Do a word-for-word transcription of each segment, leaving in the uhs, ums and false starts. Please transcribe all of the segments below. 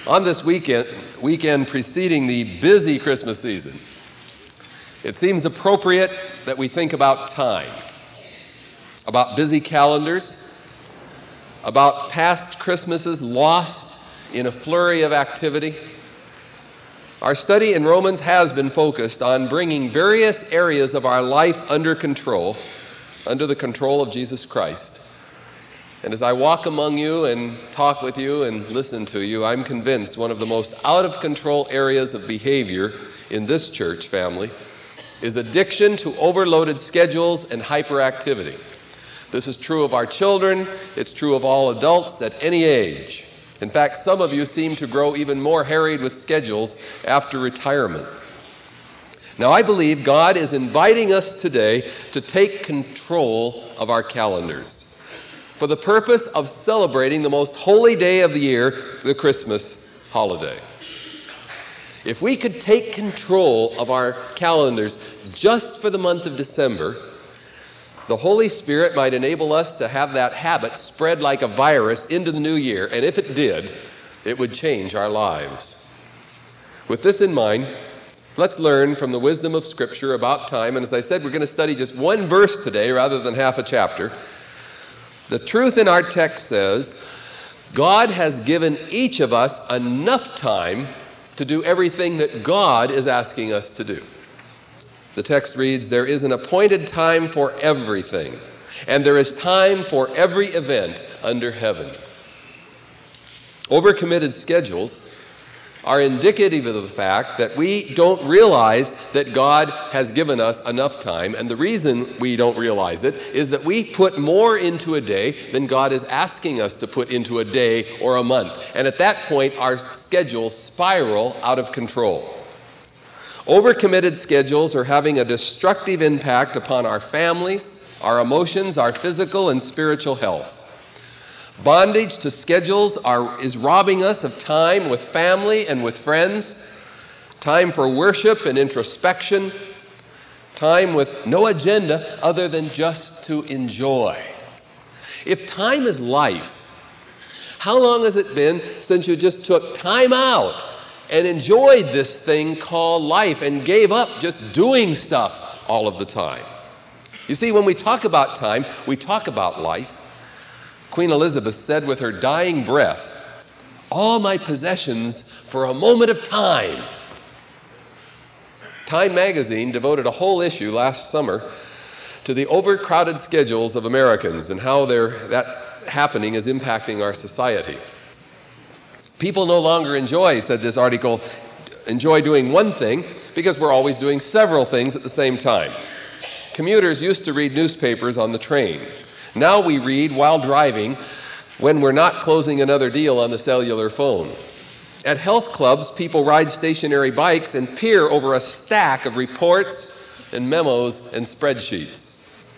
On this weekend, weekend preceding the busy Christmas season, it seems appropriate that we think about time, about busy calendars, about past Christmases lost in a flurry of activity. Our study in Romans has been focused on bringing various areas of our life under control, under the control of Jesus Christ. And as I walk among you and talk with you and listen to you, I'm convinced one of the most out-of-control areas of behavior in this church family is addiction to overloaded schedules and hyperactivity. This is true of our children. It's true of all adults at any age. In fact, some of you seem to grow even more harried with schedules after retirement. Now, I believe God is inviting us today to take control of our calendars for the purpose of celebrating the most holy day of the year, the Christmas holiday. If we could take control of our calendars just for the month of December, the Holy Spirit might enable us to have that habit spread like a virus into the new year, and if it did, it would change our lives. With this in mind, let's learn from the wisdom of Scripture about time, and as I said, we're going to study just one verse today rather than half a chapter. The truth in our text says, God has given each of us enough time to do everything that God is asking us to do. The text reads, there is an appointed time for everything, and there is time for every event under heaven. Overcommitted schedules are indicative of the fact that we don't realize that God has given us enough time, and the reason we don't realize it is that we put more into a day than God is asking us to put into a day or a month. And at that point, our schedules spiral out of control. Overcommitted schedules are having a destructive impact upon our families, our emotions, our physical and spiritual health. Bondage to schedules are, is robbing us of time with family and with friends, time for worship and introspection, time with no agenda other than just to enjoy. If time is life, how long has it been since you just took time out and enjoyed this thing called life and gave up just doing stuff all of the time? You see, when we talk about time, we talk about life. Queen Elizabeth said with her dying breath, all my possessions for a moment of time. Time magazine devoted a whole issue last summer to the overcrowded schedules of Americans and how that happening is impacting our society. People no longer enjoy, said this article, enjoy doing one thing because we're always doing several things at the same time. Commuters used to read newspapers on the train. Now we read while driving when we're not closing another deal on the cellular phone. At health clubs, people ride stationary bikes and peer over a stack of reports and memos and spreadsheets.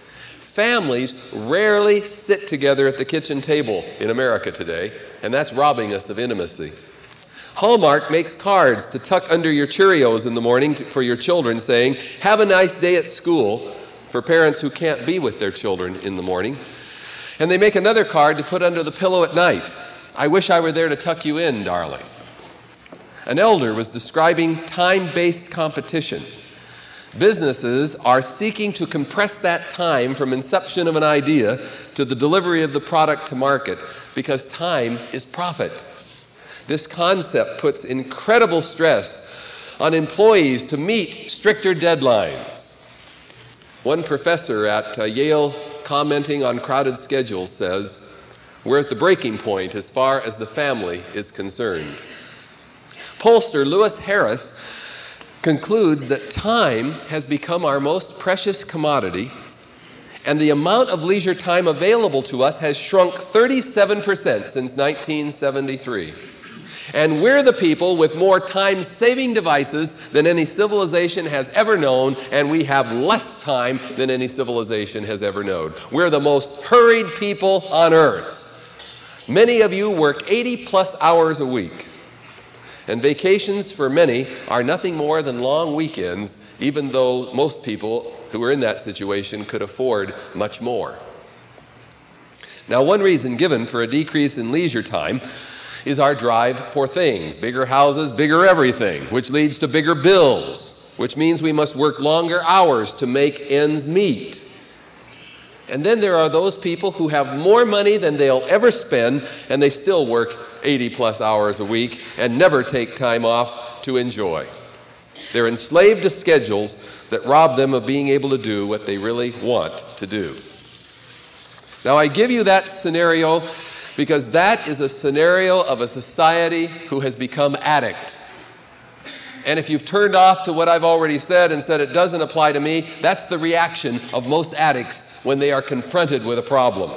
Families rarely sit together at the kitchen table in America today, and that's robbing us of intimacy. Hallmark makes cards to tuck under your Cheerios in the morning to, for your children saying, have a nice day at school, for parents who can't be with their children in the morning. And they make another card to put under the pillow at night. I wish I were there to tuck you in, darling. An elder was describing time-based competition. Businesses are seeking to compress that time from inception of an idea to the delivery of the product to market because time is profit. This concept puts incredible stress on employees to meet stricter deadlines. One professor at uh, Yale, commenting on crowded schedules, says, we're at the breaking point as far as the family is concerned. Pollster Lewis Harris concludes that time has become our most precious commodity, and the amount of leisure time available to us has shrunk thirty-seven percent since nineteen seventy-three. And we're the people with more time-saving devices than any civilization has ever known, and we have less time than any civilization has ever known. We're the most hurried people on earth. Many of you work eighty plus hours a week, and vacations for many are nothing more than long weekends, even though most people who are in that situation could afford much more. Now, one reason given for a decrease in leisure time is our drive for things. Bigger houses, bigger everything, which leads to bigger bills, which means we must work longer hours to make ends meet. And then there are those people who have more money than they'll ever spend, and they still work eighty plus hours a week and never take time off to enjoy. They're enslaved to schedules that rob them of being able to do what they really want to do. Now, I give you that scenario because that is a scenario of a society who has become addict. And if you've turned off to what I've already said and said it doesn't apply to me, that's the reaction of most addicts when they are confronted with a problem.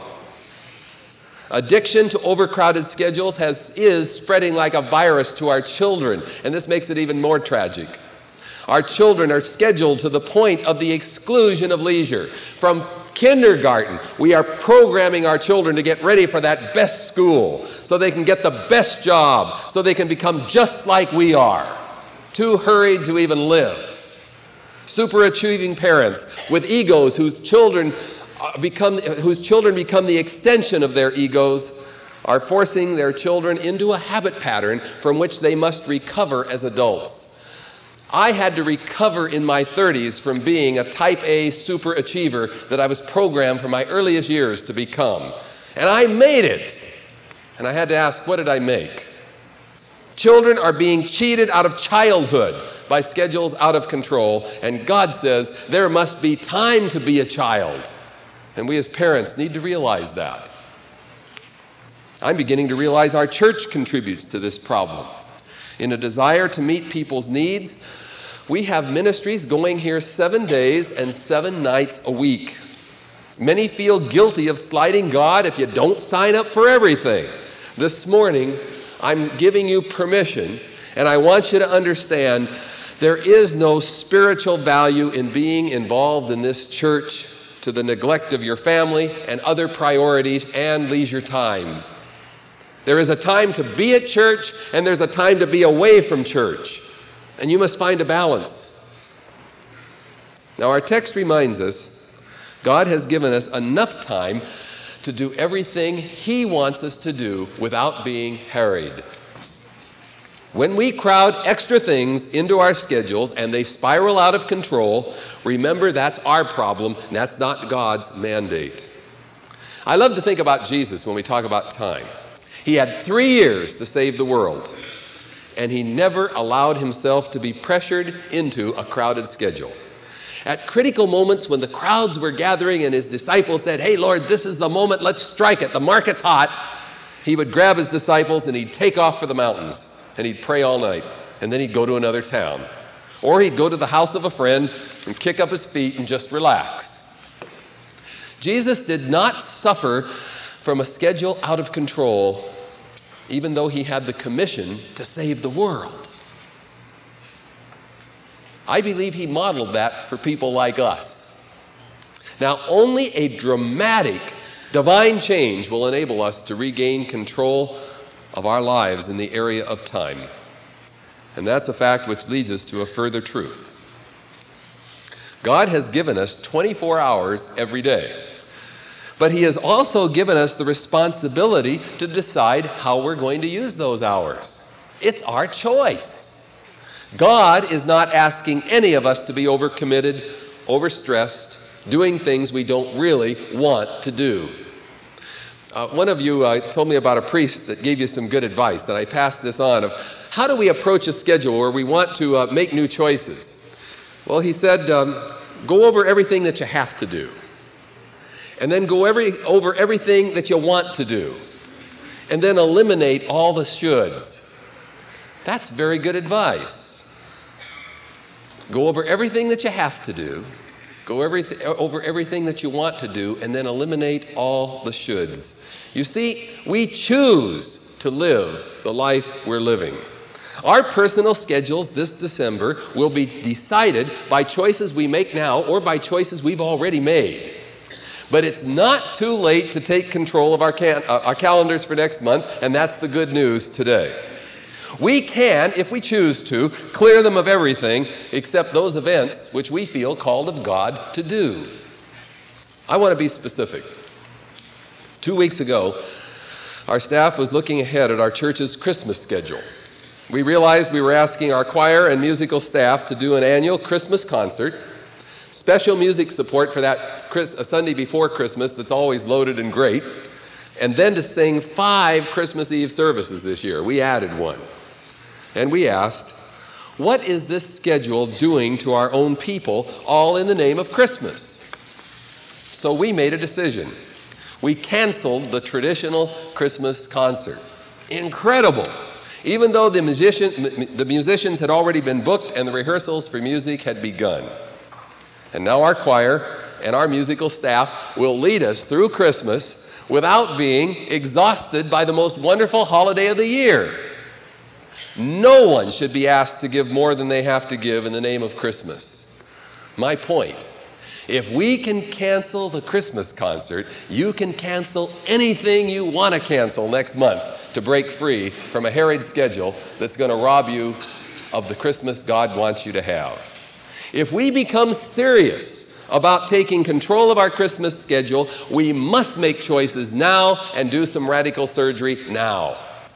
Addiction to overcrowded schedules has, is spreading like a virus to our children, and this makes it even more tragic. Our children are scheduled to the point of the exclusion of leisure. From kindergarten, we are programming our children to get ready for that best school so they can get the best job, so they can become just like we are, too hurried to even live. Superachieving parents with egos whose children become, whose children become the extension of their egos are forcing their children into a habit pattern from which they must recover as adults. I had to recover in my thirties from being a type A superachiever that I was programmed from my earliest years to become. And I made it. And I had to ask, what did I make? Children are being cheated out of childhood by schedules out of control, and God says there must be time to be a child. And we as parents need to realize that. I'm beginning to realize our church contributes to this problem. In a desire to meet people's needs, we have ministries going here seven days and seven nights a week. Many feel guilty of slighting God if you don't sign up for everything. This morning, I'm giving you permission, and I want you to understand there is no spiritual value in being involved in this church to the neglect of your family and other priorities and leisure time. There is a time to be at church, and there's a time to be away from church. And you must find a balance. Now, our text reminds us God has given us enough time to do everything He wants us to do without being harried. When we crowd extra things into our schedules and they spiral out of control, remember that's our problem, and that's not God's mandate. I love to think about Jesus when we talk about time. He had three years to save the world, and He never allowed Himself to be pressured into a crowded schedule. At critical moments when the crowds were gathering and His disciples said, "Hey, Lord, this is the moment, let's strike it, the market's hot," He would grab His disciples and He'd take off for the mountains, and He'd pray all night, and then He'd go to another town. Or He'd go to the house of a friend and kick up His feet and just relax. Jesus did not suffer from a schedule out of control, even though He had the commission to save the world. I believe He modeled that for people like us. Now, only a dramatic divine change will enable us to regain control of our lives in the area of time. And that's a fact which leads us to a further truth. God has given us twenty-four hours every day. But He has also given us the responsibility to decide how we're going to use those hours. It's our choice. God is not asking any of us to be overcommitted, overstressed, doing things we don't really want to do. Uh, one of you uh, told me about a priest that gave you some good advice, and I passed this on of how do we approach a schedule where we want to uh, make new choices? Well, he said, um, go over everything that you have to do. And then go every, over everything that you want to do. And then eliminate all the shoulds. That's very good advice. Go over everything that you have to do. Go every, over everything that you want to do, and then eliminate all the shoulds. You see, we choose to live the life we're living. Our personal schedules this December will be decided by choices we make now or by choices we've already made. But it's not too late to take control of our, can- uh, our calendars for next month, and that's the good news today. We can, if we choose to, clear them of everything except those events which we feel called of God to do. I want to be specific. Two weeks ago, our staff was looking ahead at our church's Christmas schedule. We realized we were asking our choir and musical staff to do an annual Christmas concert, special music support for that Chris, a Sunday before Christmas that's always loaded and great, and then to sing five Christmas Eve services this year. We added one. And we asked, what is this schedule doing to our own people, all in the name of Christmas? So we made a decision. We canceled the traditional Christmas concert. Incredible. Even though the, musician, the musicians had already been booked and the rehearsals for music had begun. And now our choir and our musical staff will lead us through Christmas without being exhausted by the most wonderful holiday of the year. No one should be asked to give more than they have to give in the name of Christmas. My point, if we can cancel the Christmas concert, you can cancel anything you want to cancel next month to break free from a harried schedule that's going to rob you of the Christmas God wants you to have. If we become serious about taking control of our Christmas schedule, we must make choices now and do some radical surgery now.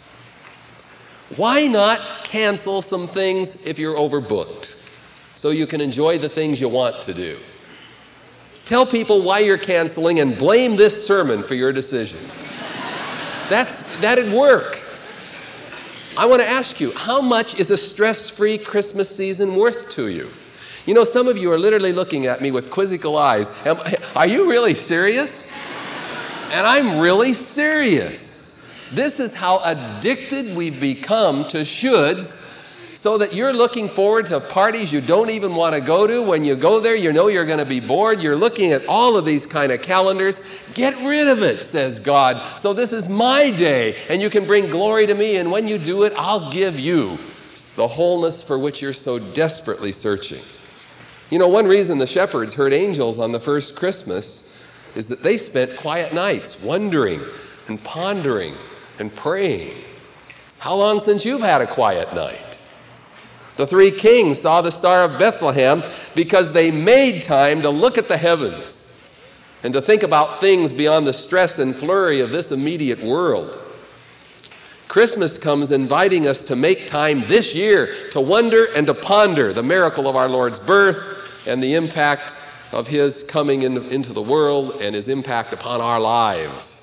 Why not cancel some things if you're overbooked so you can enjoy the things you want to do? Tell people why you're canceling and blame this sermon for your decision. That's, that'd work. I want to ask you, how much is a stress-free Christmas season worth to you? You know, some of you are literally looking at me with quizzical eyes. Am, are you really serious? And I'm really serious. This is how addicted we've become to shoulds, so that you're looking forward to parties you don't even want to go to. When you go there, you know you're going to be bored. You're looking at all of these kind of calendars. Get rid of it, says God. So this is my day, and you can bring glory to me. And when you do it, I'll give you the wholeness for which you're so desperately searching. You know, one reason the shepherds heard angels on the first Christmas is that they spent quiet nights wondering and pondering and praying. How long since you've had a quiet night? The three kings saw the Star of Bethlehem because they made time to look at the heavens and to think about things beyond the stress and flurry of this immediate world. Christmas comes inviting us to make time this year to wonder and to ponder the miracle of our Lord's birth and the impact of His coming in, into the world and His impact upon our lives.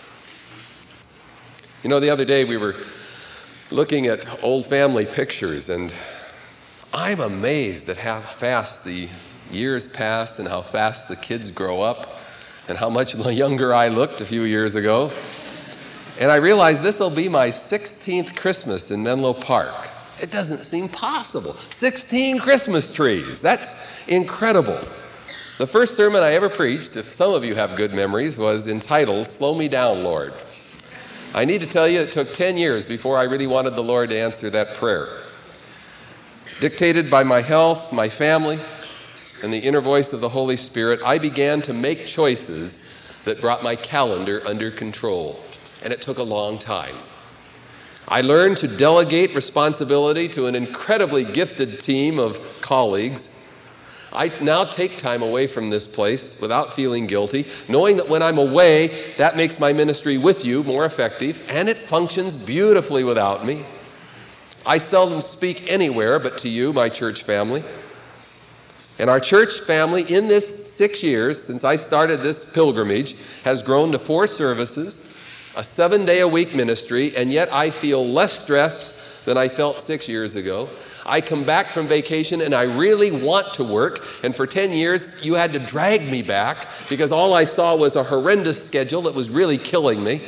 You know, the other day we were looking at old family pictures, and I'm amazed at how fast the years pass and how fast the kids grow up and how much younger I looked a few years ago. And I realized this will be my sixteenth Christmas in Menlo Park. It doesn't seem possible. sixteen Christmas trees. That's incredible. The first sermon I ever preached, if some of you have good memories, was entitled, "Slow Me Down, Lord." I need to tell you, it took ten years before I really wanted the Lord to answer that prayer. Dictated by my health, my family, and the inner voice of the Holy Spirit, I began to make choices that brought my calendar under control. And it took a long time. I learned to delegate responsibility to an incredibly gifted team of colleagues. I now take time away from this place without feeling guilty, knowing that when I'm away, that makes my ministry with you more effective, and it functions beautifully without me. I seldom speak anywhere but to you, my church family. And our church family, in this six years since I started this pilgrimage, has grown to four services, a seven-day-a-week ministry, and yet I feel less stress than I felt six years ago. I come back from vacation and I really want to work, and for ten years you had to drag me back because all I saw was a horrendous schedule that was really killing me.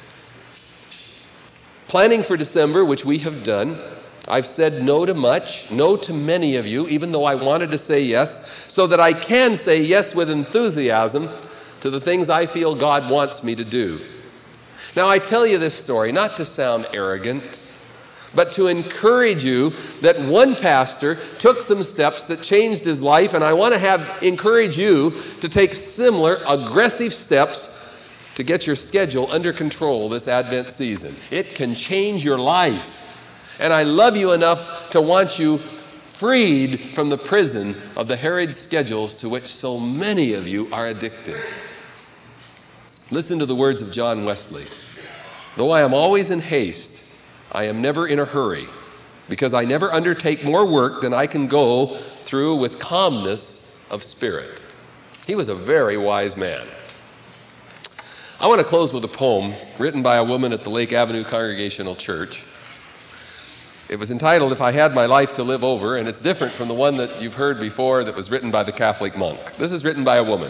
Planning for December, which we have done, I've said no to much, no to many of you, even though I wanted to say yes, so that I can say yes with enthusiasm to the things I feel God wants me to do. Now, I tell you this story not to sound arrogant, but to encourage you that one pastor took some steps that changed his life, and I want to have encourage you to take similar aggressive steps to get your schedule under control this Advent season. It can change your life. And I love you enough to want you freed from the prison of the harried schedules to which so many of you are addicted. Listen to the words of John Wesley. Though I am always in haste, I am never in a hurry, because I never undertake more work than I can go through with calmness of spirit. He was a very wise man. I want to close with a poem written by a woman at the Lake Avenue Congregational Church. It was entitled, If I Had My Life to Live Over, and it's different from the one that you've heard before that was written by the Catholic monk. This is written by a woman.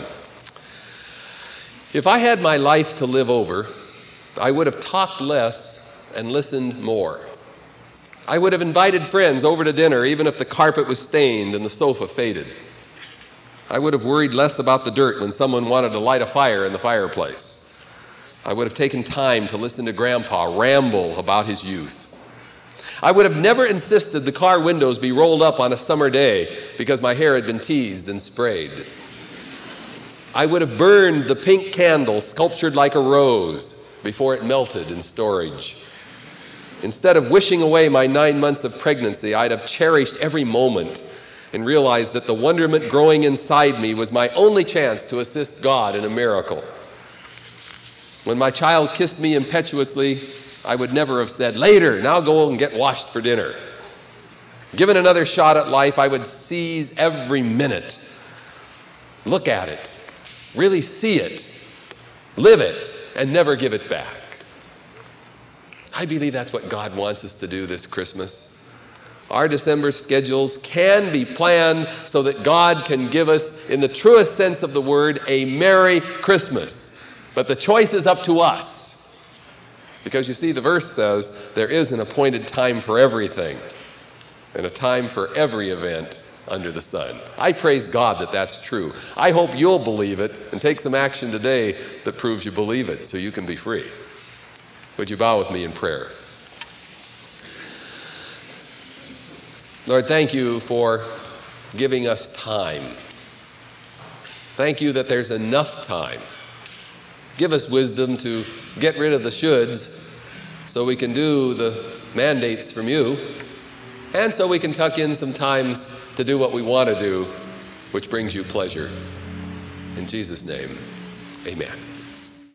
If I had my life to live over, I would have talked less and listened more. I would have invited friends over to dinner even if the carpet was stained and the sofa faded. I would have worried less about the dirt when someone wanted to light a fire in the fireplace. I would have taken time to listen to Grandpa ramble about his youth. I would have never insisted the car windows be rolled up on a summer day because my hair had been teased and sprayed. I would have burned the pink candle sculptured like a rose before it melted in storage. Instead of wishing away my nine months of pregnancy, I'd have cherished every moment and realized that the wonderment growing inside me was my only chance to assist God in a miracle. When my child kissed me impetuously, I would never have said, "Later, now go and get washed for dinner." Given another shot at life, I would seize every minute, look at it, really see it, live it, and never give it back. I believe that's what God wants us to do this Christmas. Our December schedules can be planned so that God can give us, in the truest sense of the word, a Merry Christmas. But the choice is up to us. Because you see, the verse says there is an appointed time for everything and a time for every event under the sun. I praise God that that's true. I hope you'll believe it and take some action today that proves you believe it so you can be free. Would you bow with me in prayer? Lord, thank you for giving us time. Thank you that there's enough time. Give us wisdom to get rid of the shoulds so we can do the mandates from you, and so we can tuck in some times to do what we want to do, which brings you pleasure. In Jesus' name, amen.